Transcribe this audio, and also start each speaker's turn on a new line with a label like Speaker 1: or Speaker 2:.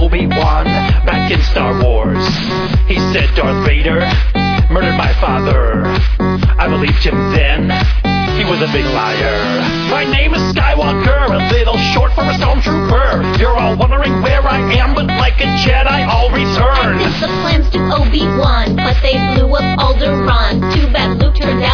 Speaker 1: Obi-Wan back in Star Wars. He said Darth Vader murdered my father. I believed him then. He was a big liar. My name is Skywalker, a little short for a stormtrooper. You're all wondering where I am, but like a Jedi, I'll return.
Speaker 2: I sent the plans to Obi-Wan, but they blew up Alderaan. Too bad Luke turned out